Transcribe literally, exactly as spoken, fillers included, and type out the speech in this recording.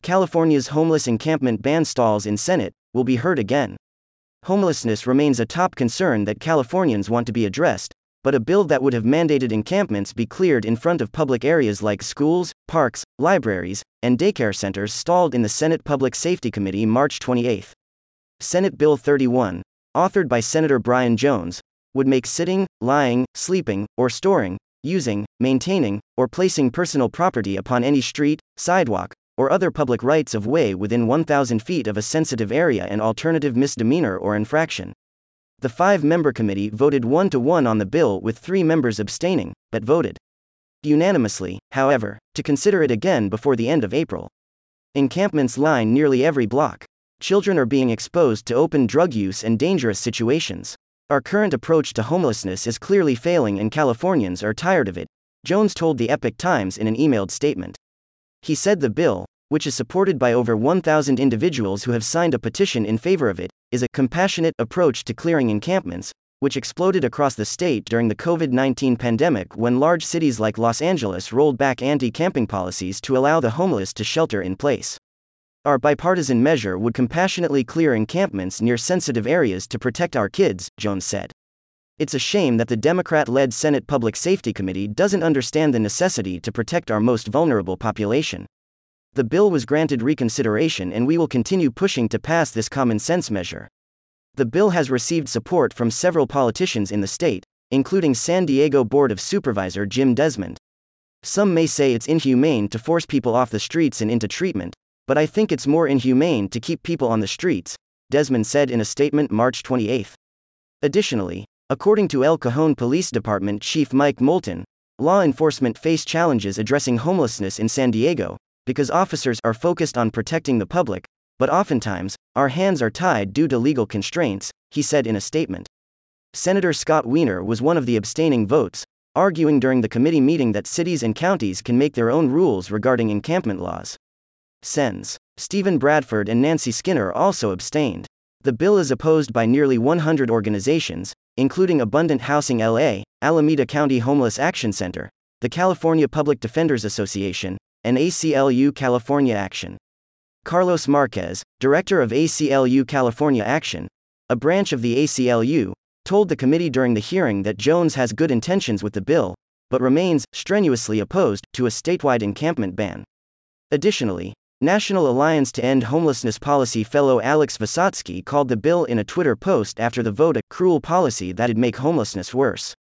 California's homeless encampment ban stalls in Senate will be heard again. Homelessness remains a top concern that Californians want to be addressed, but a bill that would have mandated encampments be cleared in front of public areas like schools, parks, libraries, and daycare centers stalled in the Senate Public Safety Committee March twenty-eighth. Senate Bill thirty-one, authored by Senator Brian Jones, would make sitting, lying, sleeping, or storing, using, maintaining, or placing personal property upon any street, sidewalk, or other public rights of way within one thousand feet of a sensitive area an alternative misdemeanor or infraction. The five-member committee voted one to one on the bill with three members abstaining, but voted unanimously, however, to consider it again before the end of April. Encampments line nearly every block. Children are being exposed to open drug use and dangerous situations. Our current approach to homelessness is clearly failing and Californians are tired of it, Jones told the Epoch Times in an emailed statement. He said the bill, which is supported by over one thousand individuals who have signed a petition in favor of it, is a compassionate approach to clearing encampments, which exploded across the state during the COVID nineteen pandemic when large cities like Los Angeles rolled back anti-camping policies to allow the homeless to shelter in place. Our bipartisan measure would compassionately clear encampments near sensitive areas to protect our kids, Jones said. It's a shame that the Democrat-led Senate Public Safety Committee doesn't understand the necessity to protect our most vulnerable population. The bill was granted reconsideration and we will continue pushing to pass this common-sense measure. The bill has received support from several politicians in the state, including San Diego Board of Supervisor Jim Desmond. Some may say it's inhumane to force people off the streets and into treatment, but I think it's more inhumane to keep people on the streets, Desmond said in a statement March twenty-eighth. Additionally, according to El Cajon Police Department Chief Mike Moulton, law enforcement face challenges addressing homelessness in San Diego, because officers are focused on protecting the public, but oftentimes, our hands are tied due to legal constraints, he said in a statement. Senator Scott Wiener was one of the abstaining votes, arguing during the committee meeting that cities and counties can make their own rules regarding encampment laws. Sens. Stephen Bradford and Nancy Skinner also abstained. The bill is opposed by nearly one hundred organizations, including Abundant Housing L A, Alameda County Homeless Action Center, the California Public Defenders Association, and A C L U California Action. Carlos Marquez, director of A C L U California Action, a branch of the A C L U, told the committee during the hearing that Jones has good intentions with the bill, but remains strenuously opposed to a statewide encampment ban. Additionally, National Alliance to End Homelessness Policy fellow Alex Vysotsky called the bill in a Twitter post after the vote a cruel policy that'd make homelessness worse.